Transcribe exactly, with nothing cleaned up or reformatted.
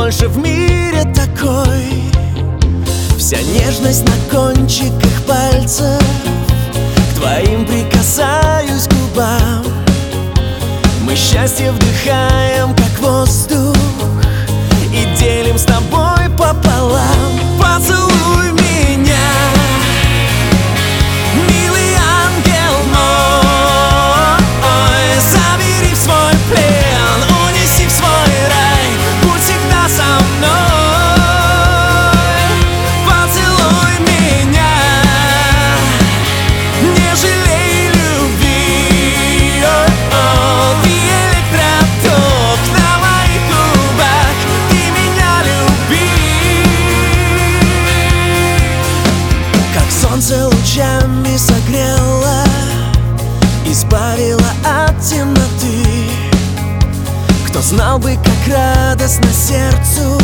больше в мире такой. Вся нежность на кончиках пальцев, к твоим прикасаюсь губам. Мы счастье вдыхаем, как воздух, и делим с тобой пополам. Поцелуй меня, милый ангел мой, забери в свой плен, унеси в свой рай, будь всегда со мной. Поцелуй меня, не жалей любви, о-о, ты электроток на моих губах, ты меня люби. Как солнце лучами согрело, избавила от темноты. Кто знал бы, как радостно сердцу